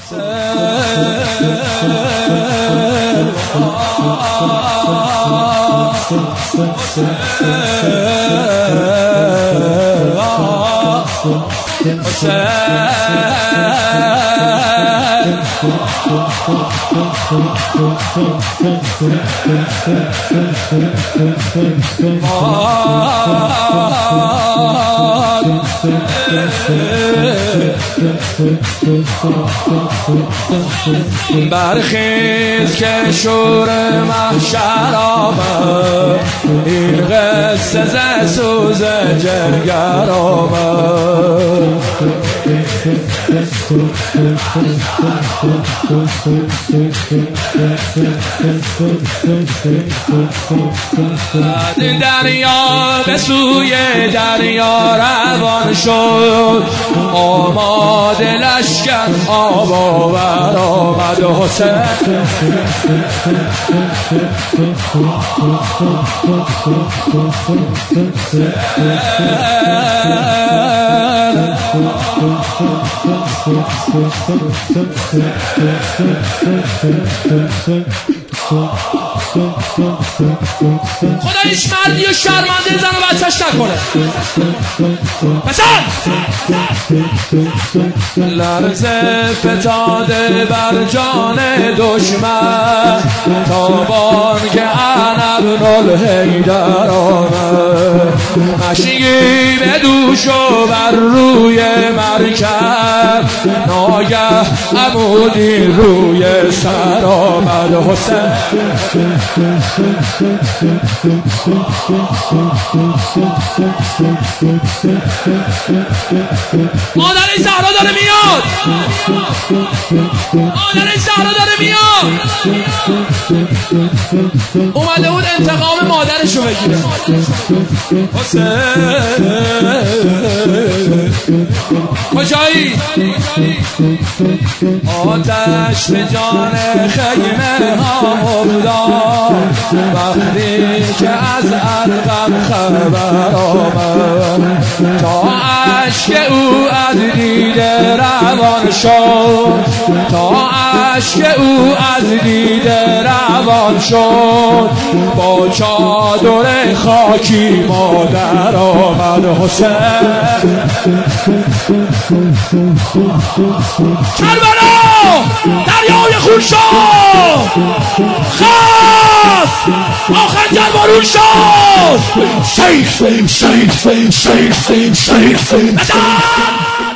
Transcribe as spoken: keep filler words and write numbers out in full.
برخیز که شور محشر آمد، این قصه ز سوز جگر آمد. دریا به سوی دریا روان شد، آماده لشکر آب آور آمد. حسین خدا هیچ مردی و شرمنده زن و بچهش نکنه. پسند لرزه فتاده بر جان دشمن، تابان که انا ابن الحیدر آمد. نشیب دوش و بر روی مرکب، ناگه عمودی روی سر آمد. حسین مادر زهرا داره میاد، مادر زهرا داره میاد. اومده بود انتقام مادرشو بگیره. حسین کجایی؟ آتش به جان خیمه ها افتاد، وقتی که از ارقم خبر آمد. تا اشک او از دیده روان شد، تا اشک او از دیده روان شد. با چادر خاکی مادر آمد. حسین کربلا دریای خون شد، خاص آخر جربارون شد. شیخ شیخ شیخ شیخ شیخ